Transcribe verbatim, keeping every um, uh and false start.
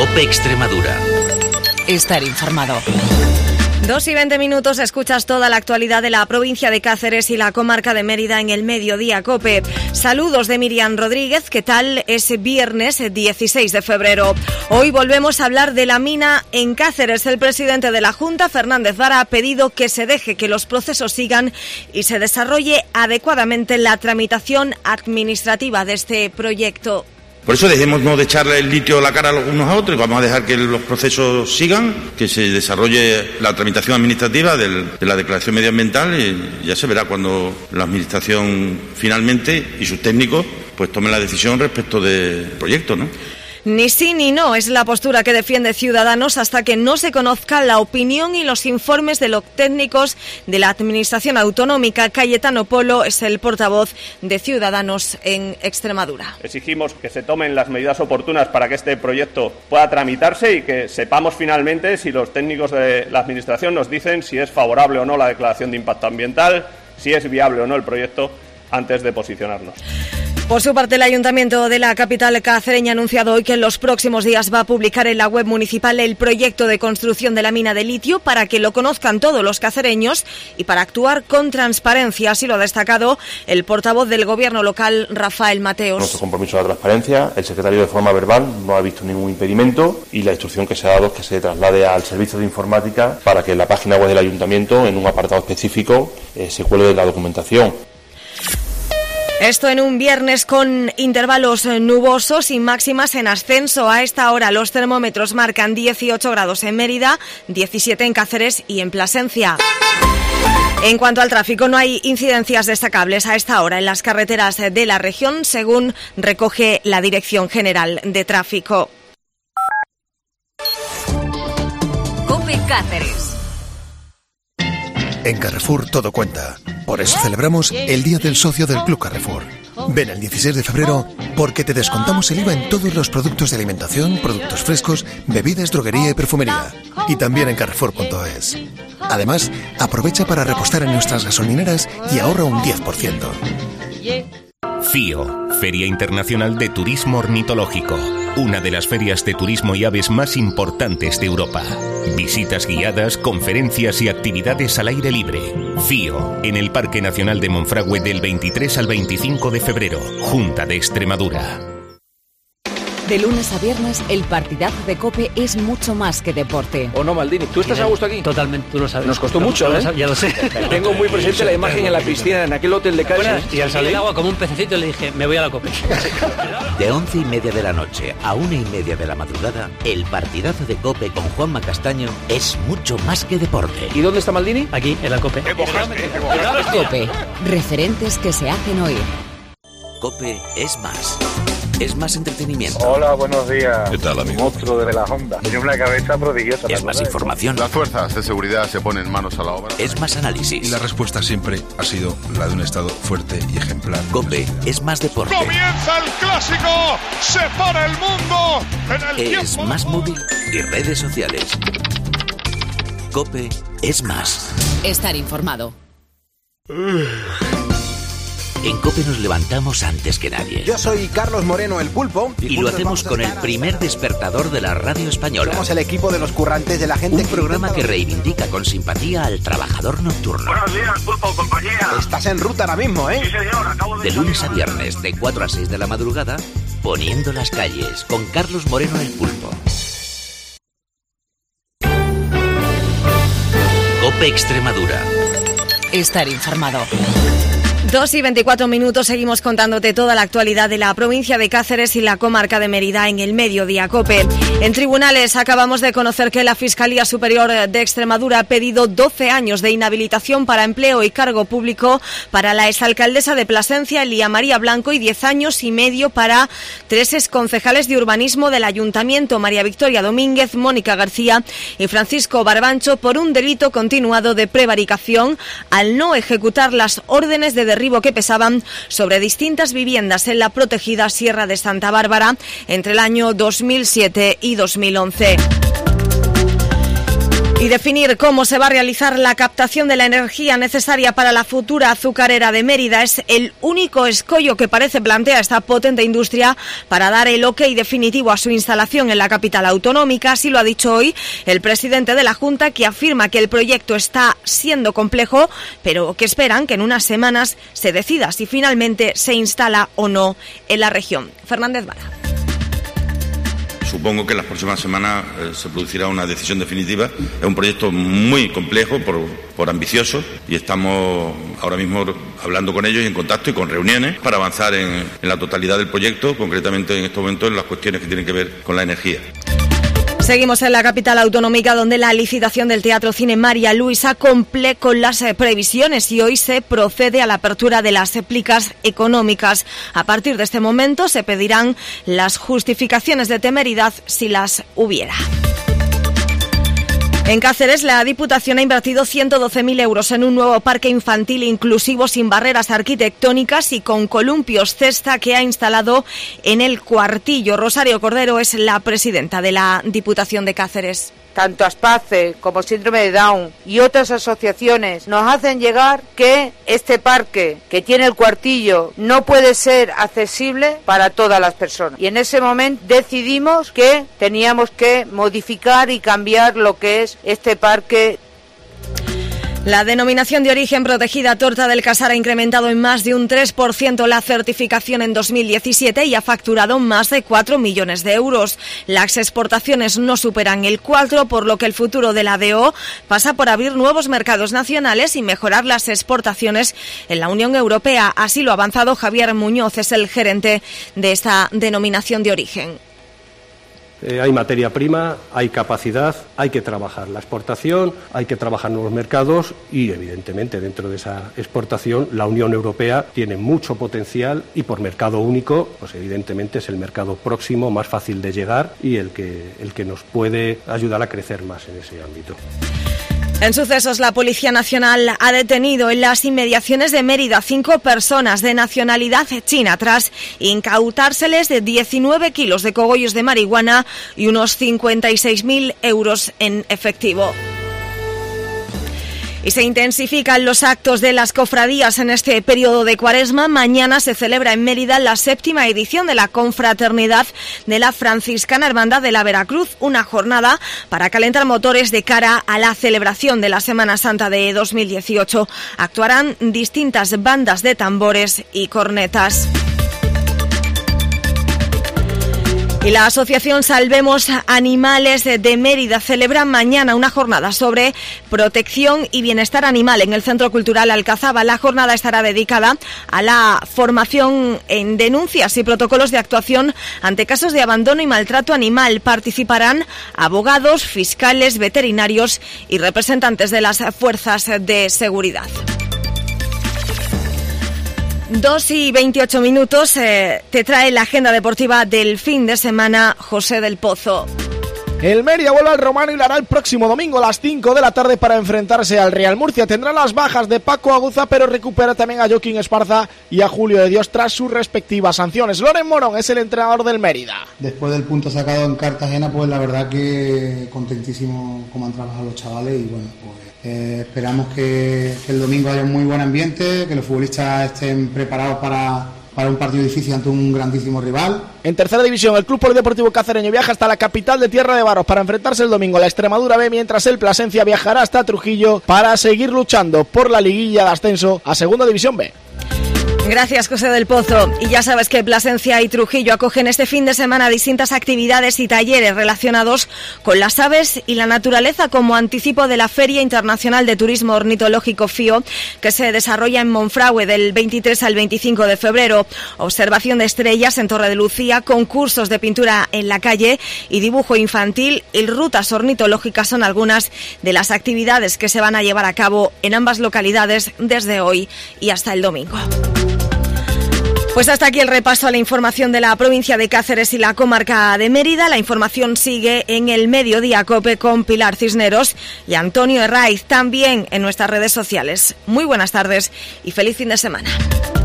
COPE Extremadura. Estar informado. Dos y veinte minutos, escuchas toda la actualidad de la provincia de Cáceres y la comarca de Mérida en el Mediodía COPE. Saludos de Miriam Rodríguez, ¿qué tal? Es viernes dieciséis de febrero. Hoy volvemos a hablar de la mina en Cáceres. El presidente de la Junta, Fernández Vara, ha pedido que se deje que los procesos sigan y se desarrolle adecuadamente la tramitación administrativa de este proyecto. Por eso dejemos no de echarle el litio a la cara unos a otros, vamos a dejar que los procesos sigan, que se desarrolle la tramitación administrativa del, de la declaración medioambiental y ya se verá cuando la administración finalmente y sus técnicos pues tomen la decisión respecto del proyecto, ¿no? Ni sí ni no es la postura que defiende Ciudadanos hasta que no se conozca la opinión y los informes de los técnicos de la Administración Autonómica. Cayetano Polo es el portavoz de Ciudadanos en Extremadura. Exigimos que se tomen las medidas oportunas para que este proyecto pueda tramitarse y que sepamos finalmente si los técnicos de la Administración nos dicen si es favorable o no la declaración de impacto ambiental, si es viable o no el proyecto antes de posicionarnos. Por su parte, el Ayuntamiento de la capital cacereña ha anunciado hoy que en los próximos días va a publicar en la web municipal el proyecto de construcción de la mina de litio para que lo conozcan todos los cacereños y para actuar con transparencia. Así lo ha destacado el portavoz del Gobierno local, Rafael Mateos. Nuestro compromiso de la transparencia, el secretario de forma verbal no ha visto ningún impedimento y la instrucción que se ha dado es que se traslade al servicio de informática para que en la página web del Ayuntamiento, en un apartado específico, eh, se cuelgue la documentación. Esto en un viernes con intervalos nubosos y máximas en ascenso. A esta hora los termómetros marcan dieciocho grados en Mérida, diecisiete en Cáceres y en Plasencia. En cuanto al tráfico, no hay incidencias destacables a esta hora en las carreteras de la región, según recoge la Dirección General de Tráfico. COPE Cáceres. En Carrefour todo cuenta. Por eso celebramos el Día del Socio del Club Carrefour. Ven el dieciséis de febrero porque te descontamos el I V A en todos los productos de alimentación, productos frescos, bebidas, droguería y perfumería. Y también en carrefour punto es. Además, aprovecha para repostar en nuestras gasolineras y ahorra un diez por ciento. FIO, Feria Internacional de Turismo Ornitológico. Una de las ferias de turismo y aves más importantes de Europa. Visitas guiadas, conferencias y actividades al aire libre. FIO, en el Parque Nacional de Monfragüe del veintitrés al veinticinco de febrero. Junta de Extremadura. De lunes a viernes, el partidazo de COPE es mucho más que deporte. ¿O no, Maldini? ¿Tú estás a gusto aquí? Totalmente, tú lo sabes. Nos costó mucho, ¿eh? Ya lo sé. Tengo muy presente la imagen en la piscina, en aquel hotel de Cáceres. Y al salir del agua como un pececito le dije, me voy a la COPE. De once y media de la noche a una y media de la madrugada, el partidazo de COPE con Juanma Castaño es mucho más que deporte. ¿Y dónde está Maldini? Aquí, en la COPE. COPE, referentes que se hacen oír. COPE es más. Es más entretenimiento. Hola, buenos días. ¿Qué tal, amigo? Monstruo de las ondas. Tiene una cabeza prodigiosa. Es más información. Las fuerzas de seguridad se ponen manos a la obra. Es más análisis. Y la respuesta siempre ha sido la de un Estado fuerte y ejemplar. COPE es más deporte. ¡Comienza el clásico! ¡Se para el mundo! En el es más móvil y redes sociales. COPE es más. Estar informado. En COPE nos levantamos antes que nadie. Yo soy Carlos Moreno, el Pulpo. Y, y lo hacemos con el primer despertador de la radio española. Somos el equipo de los currantes de la gente. Un que programa que reivindica con simpatía al trabajador nocturno. Buenos días, Pulpo, compañía. Estás en ruta ahora mismo, ¿eh? Sí, señor, acabo de De lunes a viernes, de cuatro a seis de la madrugada, poniendo las calles, con Carlos Moreno, el Pulpo. COPE Extremadura. Estar informado. Dos y veinticuatro minutos, seguimos contándote toda la actualidad de la provincia de Cáceres y la comarca de Mérida en el Mediodía COPE. En tribunales acabamos de conocer que la Fiscalía Superior de Extremadura ha pedido doce años de inhabilitación para empleo y cargo público para la exalcaldesa de Plasencia, Elía María Blanco, y diez años y medio para tres exconcejales de urbanismo del Ayuntamiento, María Victoria Domínguez, Mónica García y Francisco Barbancho, por un delito continuado de prevaricación al no ejecutar las órdenes de derribo que pesaban sobre distintas viviendas en la protegida Sierra de Santa Bárbara entre el año dos mil siete y dos mil once. Y definir cómo se va a realizar la captación de la energía necesaria para la futura azucarera de Mérida es el único escollo que parece plantea esta potente industria para dar el ok definitivo a su instalación en la capital autonómica. Así lo ha dicho hoy el presidente de la Junta, que afirma que el proyecto está siendo complejo, pero que esperan que en unas semanas se decida si finalmente se instala o no en la región. Fernández Vara. Supongo que en las próximas semanas eh, se producirá una decisión definitiva. Es un proyecto muy complejo, por, por ambicioso, y estamos ahora mismo hablando con ellos y en contacto y con reuniones para avanzar en, en la totalidad del proyecto, concretamente en estos momentos en las cuestiones que tienen que ver con la energía. Seguimos en la capital autonómica, donde la licitación del Teatro Cine María Luisa cumple con las previsiones y hoy se procede a la apertura de las plicas económicas. A partir de este momento se pedirán las justificaciones de temeridad si las hubiera. En Cáceres, la Diputación ha invertido ciento doce mil euros en un nuevo parque infantil inclusivo sin barreras arquitectónicas y con columpios cesta que ha instalado en el Cuartillo. Rosario Cordero es la presidenta de la Diputación de Cáceres. Tanto ASPACE como Síndrome de Down y otras asociaciones nos hacen llegar que este parque que tiene el Cuartillo no puede ser accesible para todas las personas. Y en ese momento decidimos que teníamos que modificar y cambiar lo que es este parque. La denominación de origen protegida Torta del Casar ha incrementado en más de un tres por ciento la certificación en dos mil diecisiete y ha facturado más de cuatro millones de euros. Las exportaciones no superan el cuatro, por lo que el futuro de la D O pasa por abrir nuevos mercados nacionales y mejorar las exportaciones en la Unión Europea. Así lo ha avanzado Javier Muñoz, es el gerente de esta denominación de origen. Eh, hay materia prima, hay capacidad, hay que trabajar la exportación, hay que trabajar nuevos mercados y, evidentemente, dentro de esa exportación, la Unión Europea tiene mucho potencial y por mercado único, pues evidentemente es el mercado próximo, más fácil de llegar y el que, el que nos puede ayudar a crecer más en ese ámbito. En sucesos, la Policía Nacional ha detenido en las inmediaciones de Mérida cinco personas de nacionalidad china tras incautárseles de diecinueve kilos de cogollos de marihuana y unos cincuenta y seis mil euros en efectivo. Y se intensifican los actos de las cofradías en este periodo de Cuaresma. Mañana se celebra en Mérida la séptima edición de la Confraternidad de la Franciscana Hermandad de la Veracruz, una jornada para calentar motores de cara a la celebración de la Semana Santa de dos mil dieciocho. Actuarán distintas bandas de tambores y cornetas. Y la asociación Salvemos Animales de Mérida celebra mañana una jornada sobre protección y bienestar animal en el Centro Cultural Alcazaba. La jornada estará dedicada a la formación en denuncias y protocolos de actuación ante casos de abandono y maltrato animal. Participarán abogados, fiscales, veterinarios y representantes de las fuerzas de seguridad. Dos y veintiocho minutos eh, te trae la agenda deportiva del fin de semana José del Pozo. El Mérida vuelve al Romano y lo hará el próximo domingo a las cinco de la tarde para enfrentarse al Real Murcia. Tendrá las bajas de Paco Aguza, pero recupera también a Joaquín Esparza y a Julio de Dios tras sus respectivas sanciones. Loren Morón es el entrenador del Mérida. Después del punto sacado en Cartagena, pues la verdad que contentísimo cómo han trabajado los chavales y bueno, pues eh, esperamos que, que el domingo haya un muy buen ambiente, que los futbolistas estén preparados para... para un partido difícil ante un grandísimo rival. En tercera división, el Club Polideportivo Cacereño viaja hasta la capital de Tierra de Barros para enfrentarse el domingo a la Extremadura B, mientras el Plasencia viajará hasta Trujillo para seguir luchando por la liguilla de ascenso a Segunda División B. Gracias, José del Pozo. Y ya sabes que Plasencia y Trujillo acogen este fin de semana distintas actividades y talleres relacionados con las aves y la naturaleza como anticipo de la Feria Internacional de Turismo Ornitológico FIO, que se desarrolla en Monfragüe del veintitrés al veinticinco de febrero. Observación de estrellas en Torre de Lucía, concursos de pintura en la calle y dibujo infantil y rutas ornitológicas son algunas de las actividades que se van a llevar a cabo en ambas localidades desde hoy y hasta el domingo. Pues hasta aquí el repaso a la información de la provincia de Cáceres y la comarca de Mérida. La información sigue en el Mediodía COPE con Pilar Cisneros y Antonio Herraiz, también en nuestras redes sociales. Muy buenas tardes y feliz fin de semana.